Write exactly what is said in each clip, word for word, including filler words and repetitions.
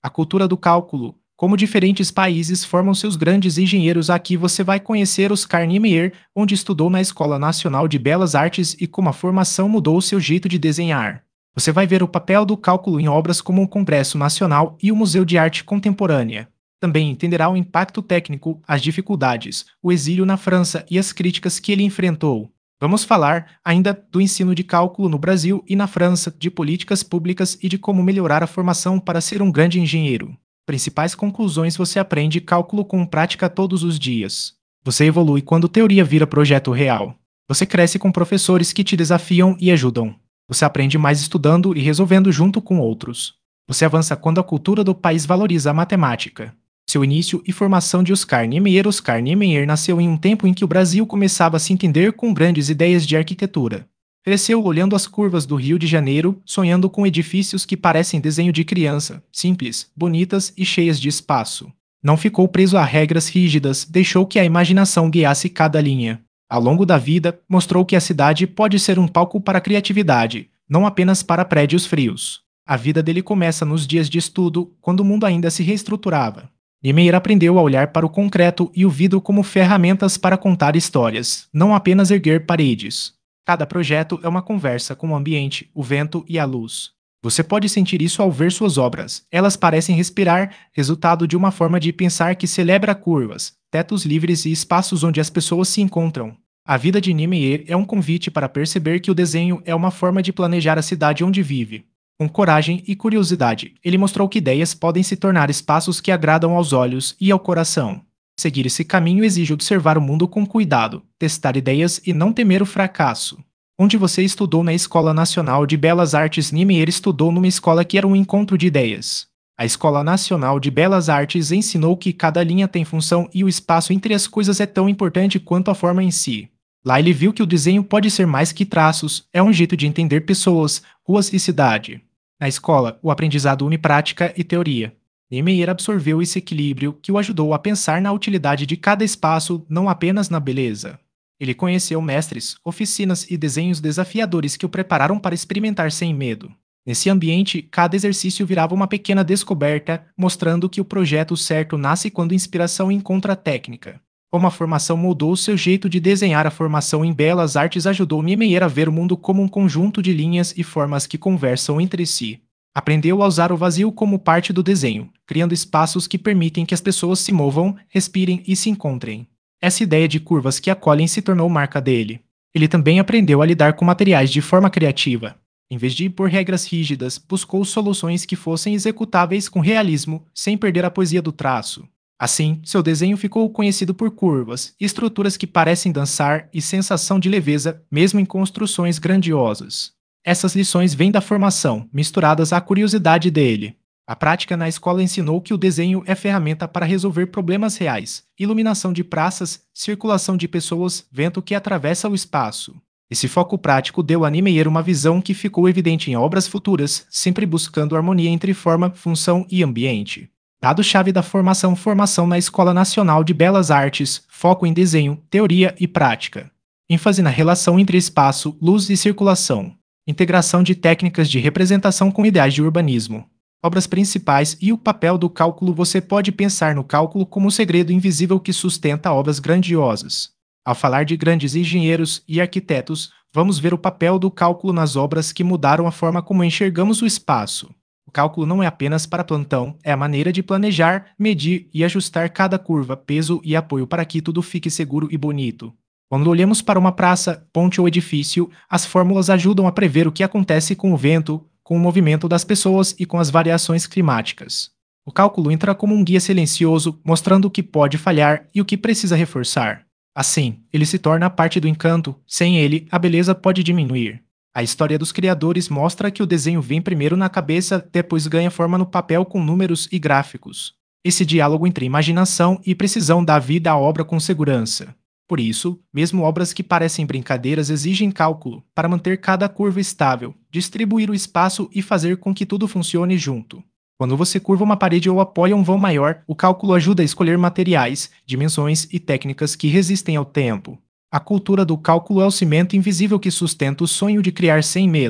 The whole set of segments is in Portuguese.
A cultura do cálculo. Como diferentes países formam seus grandes engenheiros, aqui você vai conhecer Oscar Niemeyer, onde estudou na Escola Nacional de Belas Artes e como a formação mudou o seu jeito de desenhar. Você vai ver o papel do cálculo em obras como o Congresso Nacional e o Museu de Arte Contemporânea. Também entenderá o impacto técnico, as dificuldades, o exílio na França e as críticas que ele enfrentou. Vamos falar ainda do ensino de cálculo no Brasil e na França, de políticas públicas e de como melhorar a formação para ser um grande engenheiro. Principais conclusões: você aprende cálculo com prática todos os dias. Você evolui quando teoria vira projeto real. Você cresce com professores que te desafiam e ajudam. Você aprende mais estudando e resolvendo junto com outros. Você avança quando a cultura do país valoriza a matemática. Seu início e formação de Oscar Niemeyer. Oscar Niemeyer nasceu em um tempo em que o Brasil começava a se entender com grandes ideias de arquitetura. Cresceu olhando as curvas do Rio de Janeiro, sonhando com edifícios que parecem desenho de criança, simples, bonitas e cheias de espaço. Não ficou preso a regras rígidas, deixou que a imaginação guiasse cada linha. Ao longo da vida, mostrou que a cidade pode ser um palco para a criatividade, não apenas para prédios frios. A vida dele começa nos dias de estudo, quando o mundo ainda se reestruturava. Niemeyer aprendeu a olhar para o concreto e o vidro como ferramentas para contar histórias, não apenas erguer paredes. Cada projeto é uma conversa com o ambiente, o vento e a luz. Você pode sentir isso ao ver suas obras. Elas parecem respirar, resultado de uma forma de pensar que celebra curvas, tetos livres e espaços onde as pessoas se encontram. A vida de Niemeyer é um convite para perceber que o desenho é uma forma de planejar a cidade onde vive. Com coragem e curiosidade, ele mostrou que ideias podem se tornar espaços que agradam aos olhos e ao coração. Seguir esse caminho exige observar o mundo com cuidado, testar ideias e não temer o fracasso. Onde você estudou na Escola Nacional de Belas Artes? Niemeyer estudou numa escola que era um encontro de ideias. A Escola Nacional de Belas Artes ensinou que cada linha tem função e o espaço entre as coisas é tão importante quanto a forma em si. Lá ele viu que o desenho pode ser mais que traços, é um jeito de entender pessoas, ruas e cidade. Na escola, o aprendizado une prática e teoria. Niemeyer absorveu esse equilíbrio que o ajudou a pensar na utilidade de cada espaço, não apenas na beleza. Ele conheceu mestres, oficinas e desenhos desafiadores que o prepararam para experimentar sem medo. Nesse ambiente, cada exercício virava uma pequena descoberta, mostrando que o projeto certo nasce quando inspiração encontra técnica. Como a formação mudou seu jeito de desenhar. A formação em belas artes ajudou Niemeyer a ver o mundo como um conjunto de linhas e formas que conversam entre si. Aprendeu a usar o vazio como parte do desenho, criando espaços que permitem que as pessoas se movam, respirem e se encontrem. Essa ideia de curvas que acolhem se tornou marca dele. Ele também aprendeu a lidar com materiais de forma criativa. Em vez de impor regras rígidas, buscou soluções que fossem executáveis com realismo, sem perder a poesia do traço. Assim, seu desenho ficou conhecido por curvas, estruturas que parecem dançar e sensação de leveza, mesmo em construções grandiosas. Essas lições vêm da formação, misturadas à curiosidade dele. A prática na escola ensinou que o desenho é ferramenta para resolver problemas reais: iluminação de praças, circulação de pessoas, vento que atravessa o espaço. Esse foco prático deu a Niemeyer uma visão que ficou evidente em obras futuras, sempre buscando harmonia entre forma, função e ambiente. Dado-chave da formação: formação na Escola Nacional de Belas Artes, foco em desenho, teoria e prática. ênfase na relação entre espaço, luz e circulação. Integração de técnicas de representação com ideais de urbanismo. Obras principais e o papel do cálculo. Você pode pensar no cálculo como um segredo invisível que sustenta obras grandiosas. Ao falar de grandes engenheiros e arquitetos, vamos ver o papel do cálculo nas obras que mudaram a forma como enxergamos o espaço. O cálculo não é apenas para plantão, é a maneira de planejar, medir e ajustar cada curva, peso e apoio para que tudo fique seguro e bonito. Quando olhamos para uma praça, ponte ou edifício, as fórmulas ajudam a prever o que acontece com o vento, com o movimento das pessoas e com as variações climáticas. O cálculo entra como um guia silencioso, mostrando o que pode falhar e o que precisa reforçar. Assim, ele se torna parte do encanto. Sem ele, a beleza pode diminuir. A história dos criadores mostra que o desenho vem primeiro na cabeça, depois ganha forma no papel com números e gráficos. Esse diálogo entre imaginação e precisão dá vida à obra com segurança. Por isso, mesmo obras que parecem brincadeiras exigem cálculo para manter cada curva estável, distribuir o espaço e fazer com que tudo funcione junto. Quando você curva uma parede ou apoia um vão maior, o cálculo ajuda a escolher materiais, dimensões e técnicas que resistem ao tempo. A cultura do cálculo é o cimento invisível que sustenta o sonho de criar sem medo.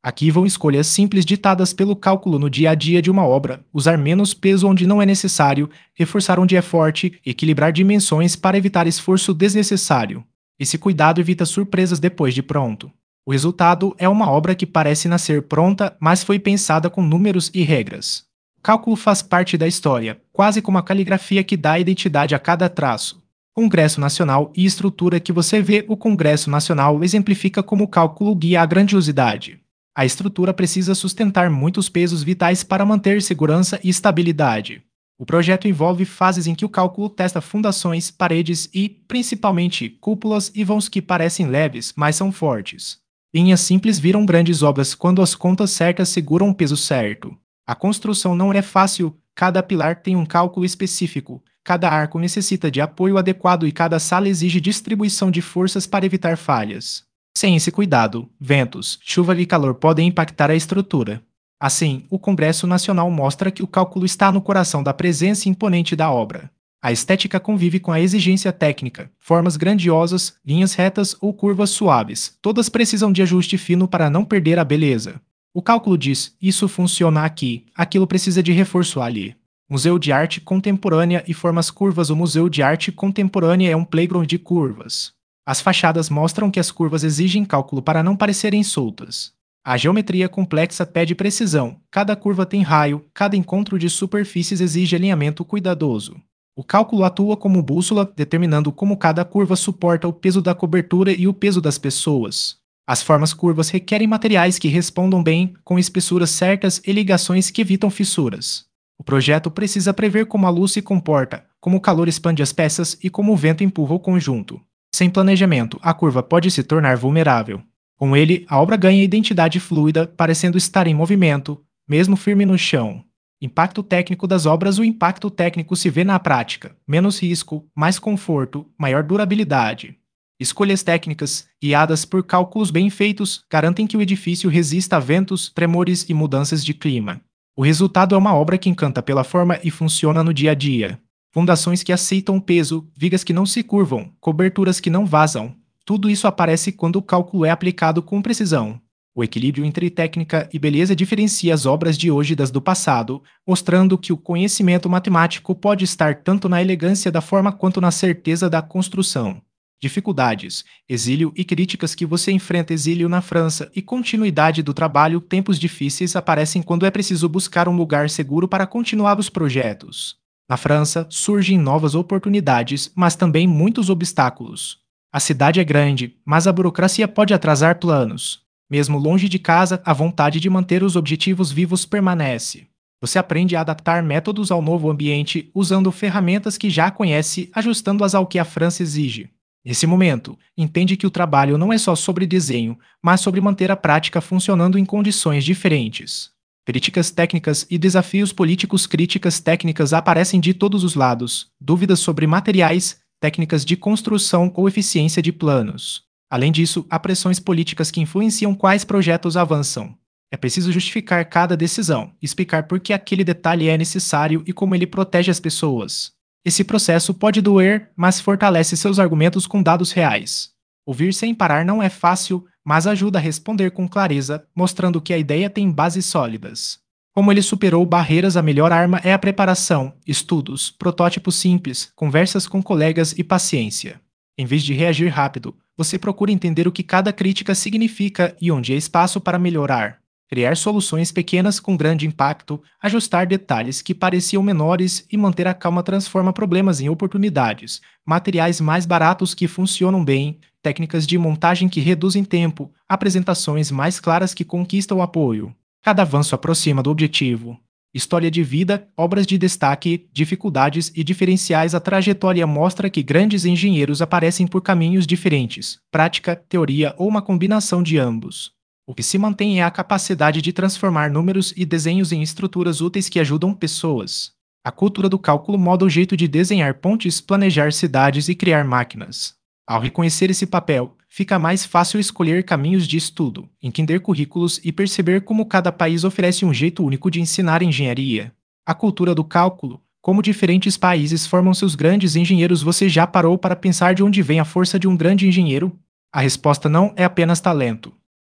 Aqui vão escolhas simples ditadas pelo cálculo no dia a dia de uma obra, usar menos peso onde não é necessário, reforçar onde é forte, equilibrar dimensões para evitar esforço desnecessário. Esse cuidado evita surpresas depois de pronto. O resultado é uma obra que parece nascer pronta, mas foi pensada com números e regras. O cálculo faz parte da história, quase como a caligrafia que dá identidade a cada traço. Congresso Nacional e estrutura que você vê, o Congresso Nacional exemplifica como o cálculo guia a grandiosidade. A estrutura precisa sustentar muitos pesos vitais para manter segurança e estabilidade. O projeto envolve fases em que o cálculo testa fundações, paredes e, principalmente, cúpulas e vãos que parecem leves, mas são fortes. Linhas simples viram grandes obras quando as contas certas seguram o peso certo. A construção não é fácil, cada pilar tem um cálculo específico, cada arco necessita de apoio adequado e cada sala exige distribuição de forças para evitar falhas. Sem esse cuidado, ventos, chuva e calor podem impactar a estrutura. Assim, o Congresso Nacional mostra que o cálculo está no coração da presença imponente da obra. A estética convive com a exigência técnica, formas grandiosas, linhas retas ou curvas suaves, todas precisam de ajuste fino para não perder a beleza. O cálculo diz: isso funciona aqui, aquilo precisa de reforço ali. Museu de Arte Contemporânea e Formas Curvas. O Museu de Arte Contemporânea é um playground de curvas. As fachadas mostram que as curvas exigem cálculo para não parecerem soltas. A geometria complexa pede precisão, cada curva tem raio, cada encontro de superfícies exige alinhamento cuidadoso. O cálculo atua como bússola, determinando como cada curva suporta o peso da cobertura e o peso das pessoas. As formas curvas requerem materiais que respondam bem, com espessuras certas e ligações que evitam fissuras. O projeto precisa prever como a luz se comporta, como o calor expande as peças e como o vento empurra o conjunto. Sem planejamento, a curva pode se tornar vulnerável. Com ele, a obra ganha identidade fluida, parecendo estar em movimento, mesmo firme no chão. Impacto técnico das obras. O impacto técnico se vê na prática: menos risco, mais conforto, maior durabilidade. Escolhas técnicas, guiadas por cálculos bem feitos, garantem que o edifício resista a ventos, tremores e mudanças de clima. O resultado é uma obra que encanta pela forma e funciona no dia a dia. Fundações que aceitam o peso, vigas que não se curvam, coberturas que não vazam. Tudo isso aparece quando o cálculo é aplicado com precisão. O equilíbrio entre técnica e beleza diferencia as obras de hoje das do passado, mostrando que o conhecimento matemático pode estar tanto na elegância da forma quanto na certeza da construção. Dificuldades, exílio e críticas que você enfrenta. Exílio na França e continuidade do trabalho. Tempos difíceis aparecem quando é preciso buscar um lugar seguro para continuar os projetos. Na França, surgem novas oportunidades, mas também muitos obstáculos. A cidade é grande, mas a burocracia pode atrasar planos. Mesmo longe de casa, a vontade de manter os objetivos vivos permanece. Você aprende a adaptar métodos ao novo ambiente, usando ferramentas que já conhece, ajustando-as ao que a França exige. Nesse momento, entende que o trabalho não é só sobre desenho, mas sobre manter a prática funcionando em condições diferentes. Críticas técnicas e desafios políticos. Críticas técnicas aparecem de todos os lados, dúvidas sobre materiais, técnicas de construção ou eficiência de planos. Além disso, há pressões políticas que influenciam quais projetos avançam. É preciso justificar cada decisão, explicar por que aquele detalhe é necessário e como ele protege as pessoas. Esse processo pode doer, mas fortalece seus argumentos com dados reais. Ouvir sem parar não é fácil, mas ajuda a responder com clareza, mostrando que a ideia tem bases sólidas. Como ele superou barreiras. A melhor arma é a preparação, estudos, protótipos simples, conversas com colegas e paciência. Em vez de reagir rápido, você procura entender o que cada crítica significa e onde há espaço para melhorar. Criar soluções pequenas com grande impacto, ajustar detalhes que pareciam menores e manter a calma transforma problemas em oportunidades. Materiais mais baratos que funcionam bem, técnicas de montagem que reduzem tempo, apresentações mais claras que conquistam apoio. Cada avanço aproxima do objetivo. História de vida, obras de destaque, dificuldades e diferenciais. A trajetória mostra que grandes engenheiros aparecem por caminhos diferentes, prática, teoria ou uma combinação de ambos. O que se mantém é a capacidade de transformar números e desenhos em estruturas úteis que ajudam pessoas. A cultura do cálculo molda o jeito de desenhar pontes, planejar cidades e criar máquinas. Ao reconhecer esse papel, fica mais fácil escolher caminhos de estudo, entender currículos e perceber como cada país oferece um jeito único de ensinar engenharia. A cultura do cálculo, como diferentes países formam seus grandes engenheiros. Você já parou para pensar de onde vem a força de um grande engenheiro? A resposta não é apenas talento.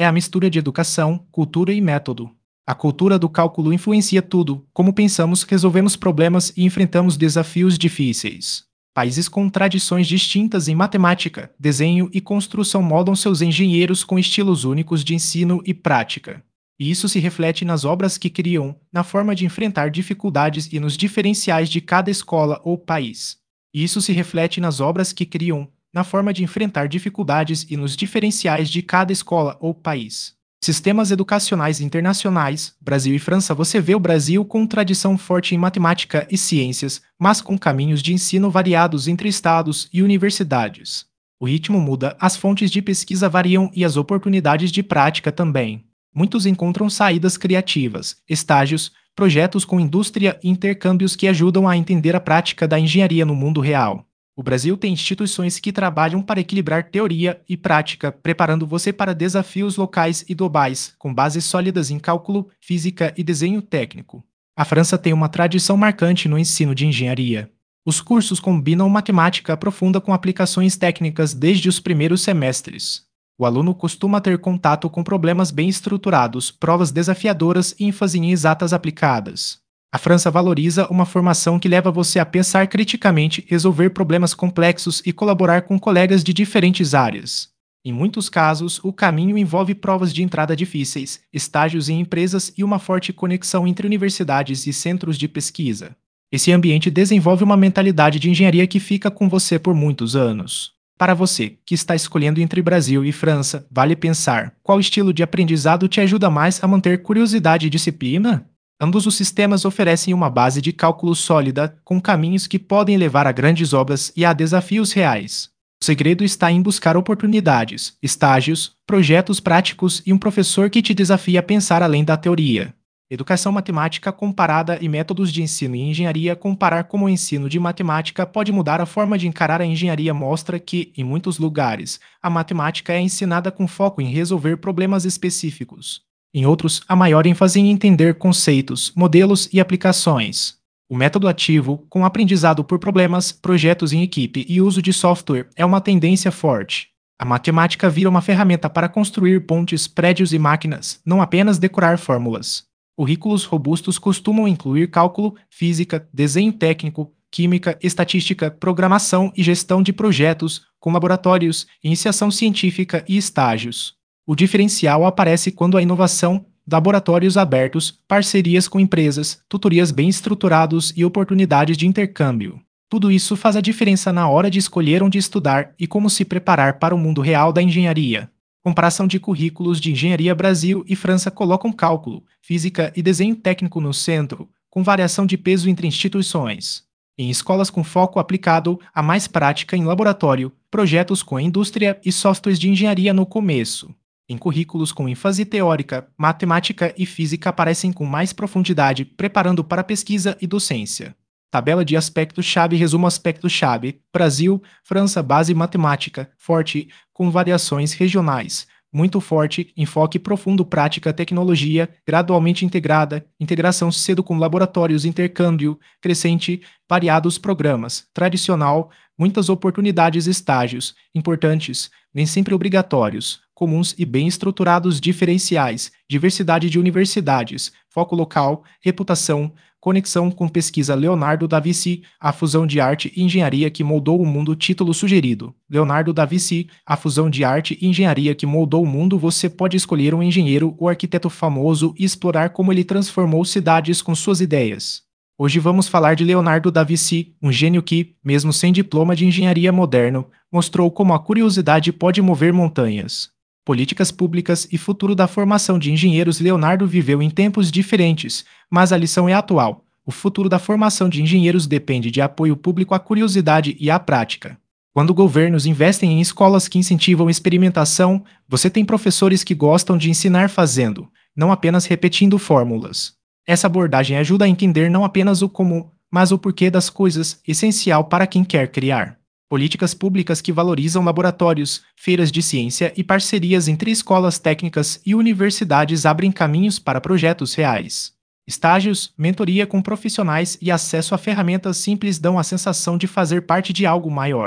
É a mistura de educação, cultura e método. A cultura do cálculo influencia tudo, como pensamos, resolvemos problemas e enfrentamos desafios difíceis. Países com tradições distintas em matemática, desenho e construção moldam seus engenheiros com estilos únicos de ensino e prática. E isso se reflete nas obras que criam, na forma de enfrentar dificuldades e nos diferenciais de cada escola ou país. E isso se reflete nas obras que criam, na forma de enfrentar dificuldades e nos diferenciais de cada escola ou país. Sistemas educacionais internacionais, Brasil e França. Você vê o Brasil com tradição forte em matemática e ciências, mas com caminhos de ensino variados entre estados e universidades. O ritmo muda, as fontes de pesquisa variam e as oportunidades de prática também. Muitos encontram saídas criativas, estágios, projetos com indústria e intercâmbios que ajudam a entender a prática da engenharia no mundo real. O Brasil tem instituições que trabalham para equilibrar teoria e prática, preparando você para desafios locais e globais, com bases sólidas em cálculo, física e desenho técnico. A França tem uma tradição marcante no ensino de engenharia. Os cursos combinam matemática profunda com aplicações técnicas desde os primeiros semestres. O aluno costuma ter contato com problemas bem estruturados, provas desafiadoras e ênfase em exatas aplicadas. A França valoriza uma formação que leva você a pensar criticamente, resolver problemas complexos e colaborar com colegas de diferentes áreas. Em muitos casos, o caminho envolve provas de entrada difíceis, estágios em empresas e uma forte conexão entre universidades e centros de pesquisa. Esse ambiente desenvolve uma mentalidade de engenharia que fica com você por muitos anos. Para você, que está escolhendo entre Brasil e França, vale pensar: qual estilo de aprendizado te ajuda mais a manter curiosidade e disciplina? Ambos os sistemas oferecem uma base de cálculo sólida, com caminhos que podem levar a grandes obras e a desafios reais. O segredo está em buscar oportunidades, estágios, projetos práticos e um professor que te desafia a pensar além da teoria. Educação matemática comparada e métodos de ensino em engenharia. Comparar como o ensino de matemática pode mudar a forma de encarar a engenharia mostra que, em muitos lugares, a matemática é ensinada com foco em resolver problemas específicos. Em outros, a maior ênfase em entender conceitos, modelos e aplicações. O método ativo, com aprendizado por problemas, projetos em equipe e uso de software, é uma tendência forte. A matemática vira uma ferramenta para construir pontes, prédios e máquinas, não apenas decorar fórmulas. Currículos robustos costumam incluir cálculo, física, desenho técnico, química, estatística, programação e gestão de projetos, com laboratórios, iniciação científica e estágios. O diferencial aparece quando a inovação, laboratórios abertos, parcerias com empresas, tutorias bem estruturados e oportunidades de intercâmbio. Tudo isso faz a diferença na hora de escolher onde estudar e como se preparar para o mundo real da engenharia. Comparação de currículos de engenharia. Brasil e França colocam cálculo, física e desenho técnico no centro, com variação de peso entre instituições. Em escolas com foco aplicado, há mais prática em laboratório, projetos com a indústria e softwares de engenharia no começo. Em currículos com ênfase teórica, matemática e física aparecem com mais profundidade, preparando para pesquisa e docência. Tabela de aspectos-chave. Resumo aspectos-chave. Brasil, França. Base matemática, forte, com variações regionais. Muito forte, enfoque profundo, prática, tecnologia, gradualmente integrada, integração cedo com laboratórios, intercâmbio, crescente, variados programas, tradicional, muitas oportunidades, estágios, importantes, nem sempre obrigatórios, comuns e bem estruturados, diferenciais, diversidade de universidades, foco local, reputação, conexão com pesquisa. Leonardo da Vinci, a fusão de arte e engenharia que moldou o mundo. Título sugerido: Leonardo da Vinci, a fusão de arte e engenharia que moldou o mundo. Você pode escolher um engenheiro ou arquiteto famoso e explorar como ele transformou cidades com suas ideias. Hoje vamos falar de Leonardo da Vinci, um gênio que, mesmo sem diploma de engenharia moderno, mostrou como a curiosidade pode mover montanhas. Políticas públicas e futuro da formação de engenheiros. Leonardo viveu em tempos diferentes, mas a lição é atual. O futuro da formação de engenheiros depende de apoio público à curiosidade e à prática. Quando governos investem em escolas que incentivam experimentação, você tem professores que gostam de ensinar fazendo, não apenas repetindo fórmulas. Essa abordagem ajuda a entender não apenas o como, mas o porquê das coisas, essencial para quem quer criar. Políticas públicas que valorizam laboratórios, feiras de ciência e parcerias entre escolas técnicas e universidades abrem caminhos para projetos reais. Estágios, mentoria com profissionais e acesso a ferramentas simples dão a sensação de fazer parte de algo maior.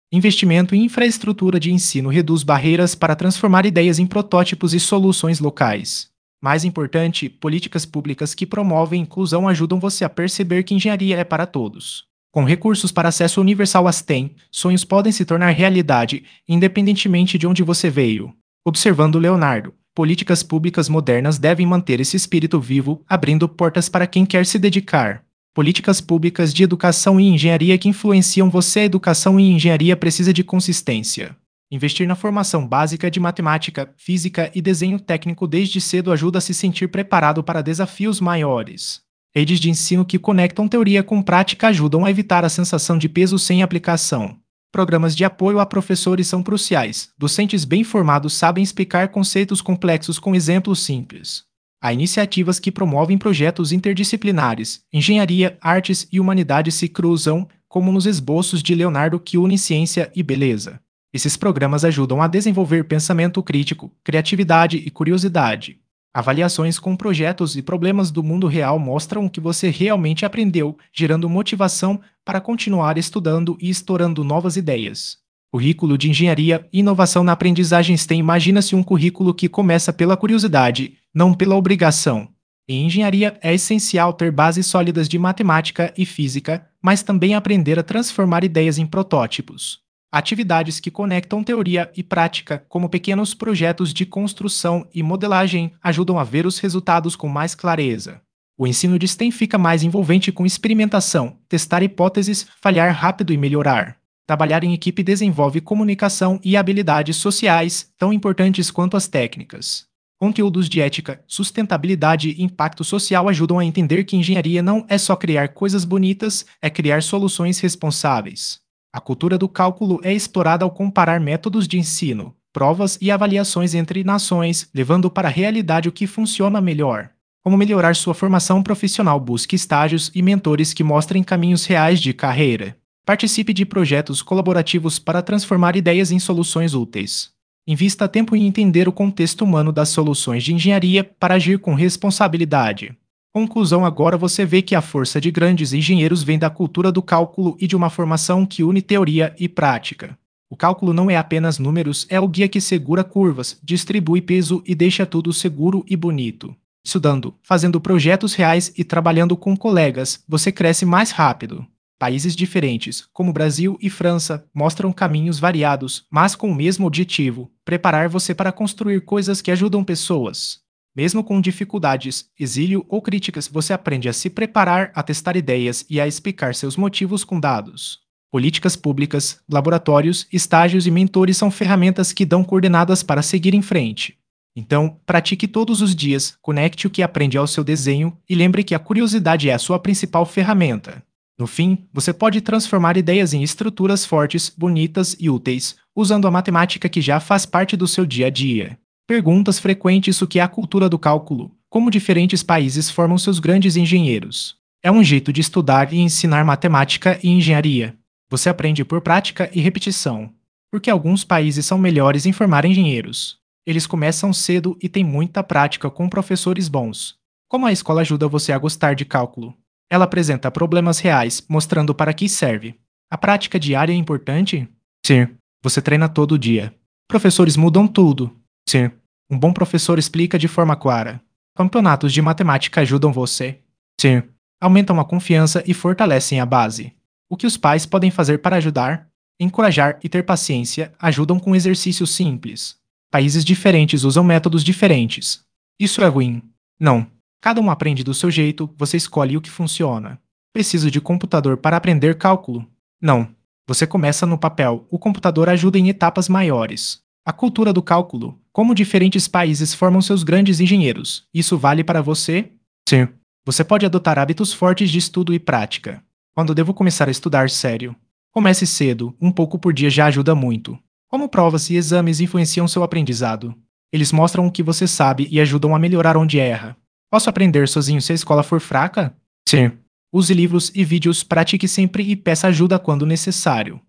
Investimento em infraestrutura de ensino reduz barreiras para transformar ideias em protótipos e soluções locais. Mais importante, políticas públicas que promovem inclusão ajudam você a perceber que engenharia é para todos. Com recursos para acesso universal às T E M, sonhos podem se tornar realidade, independentemente de onde você veio. Observando Leonardo, políticas públicas modernas devem manter esse espírito vivo, abrindo portas para quem quer se dedicar. Políticas públicas de educação e engenharia que influenciam você. A educação e engenharia precisa de consistência. Investir na formação básica de matemática, física e desenho técnico desde cedo ajuda a se sentir preparado para desafios maiores. Redes de ensino que conectam teoria com prática ajudam a evitar a sensação de peso sem aplicação. Programas de apoio a professores são cruciais. Docentes bem formados sabem explicar conceitos complexos com exemplos simples. Há iniciativas que promovem projetos interdisciplinares. Engenharia, artes e humanidades se cruzam, como nos esboços de Leonardo que unem ciência e beleza. Esses programas ajudam a desenvolver pensamento crítico, criatividade e curiosidade. Avaliações com projetos e problemas do mundo real mostram o que você realmente aprendeu, gerando motivação para continuar estudando e estourando novas ideias. Currículo de Engenharia e Inovação na Aprendizagem S T E M. Imagina-se um currículo que começa pela curiosidade, não pela obrigação. Em engenharia, é essencial ter bases sólidas de matemática e física, mas também aprender a transformar ideias em protótipos. Atividades que conectam teoria e prática, como pequenos projetos de construção e modelagem, ajudam a ver os resultados com mais clareza. O ensino de S T E M fica mais envolvente com experimentação, testar hipóteses, falhar rápido e melhorar. Trabalhar em equipe desenvolve comunicação e habilidades sociais, tão importantes quanto as técnicas. Conteúdos de ética, sustentabilidade e impacto social ajudam a entender que engenharia não é só criar coisas bonitas, é criar soluções responsáveis. A cultura do cálculo é explorada ao comparar métodos de ensino, provas e avaliações entre nações, levando para a realidade o que funciona melhor. Como melhorar sua formação profissional? Busque estágios e mentores que mostrem caminhos reais de carreira. Participe de projetos colaborativos para transformar ideias em soluções úteis. Invista tempo em entender o contexto humano das soluções de engenharia para agir com responsabilidade. Conclusão: agora você vê que a força de grandes engenheiros vem da cultura do cálculo e de uma formação que une teoria e prática. O cálculo não é apenas números, é o guia que segura curvas, distribui peso e deixa tudo seguro e bonito. Estudando, fazendo projetos reais e trabalhando com colegas, você cresce mais rápido. Países diferentes, como Brasil e França, mostram caminhos variados, mas com o mesmo objetivo: preparar você para construir coisas que ajudam pessoas. Mesmo com dificuldades, exílio ou críticas, você aprende a se preparar, a testar ideias e a explicar seus motivos com dados. Políticas públicas, laboratórios, estágios e mentores são ferramentas que dão coordenadas para seguir em frente. Então, pratique todos os dias, conecte o que aprende ao seu desenho e lembre que a curiosidade é a sua principal ferramenta. No fim, você pode transformar ideias em estruturas fortes, bonitas e úteis, usando a matemática que já faz parte do seu dia a dia. Perguntas frequentes: o que é a cultura do cálculo? Como diferentes países formam seus grandes engenheiros? É um jeito de estudar e ensinar matemática e engenharia. Você aprende por prática e repetição. Porque alguns países são melhores em formar engenheiros. Eles começam cedo e têm muita prática com professores bons. Como a escola ajuda você a gostar de cálculo? Ela apresenta problemas reais, mostrando para que serve. A prática diária é importante? Sim. Você treina todo dia. Professores mudam tudo. Sim. Um bom professor explica de forma clara. Campeonatos de matemática ajudam você? Sim. Aumentam a confiança e fortalecem a base. O que os pais podem fazer para ajudar? Encorajar e ter paciência ajudam com exercícios simples. Países diferentes usam métodos diferentes. Isso é ruim? Não. Cada um aprende do seu jeito, você escolhe o que funciona. Preciso de computador para aprender cálculo? Não. Você começa no papel, o computador ajuda em etapas maiores. A cultura do cálculo: como diferentes países formam seus grandes engenheiros. Isso vale para você? Sim. Você pode adotar hábitos fortes de estudo e prática. Quando devo começar a estudar sério? Comece cedo, um pouco por dia já ajuda muito. Como provas e exames influenciam seu aprendizado? Eles mostram o que você sabe e ajudam a melhorar onde erra. Posso aprender sozinho se a escola for fraca? Sim. Use livros e vídeos, pratique sempre e peça ajuda quando necessário.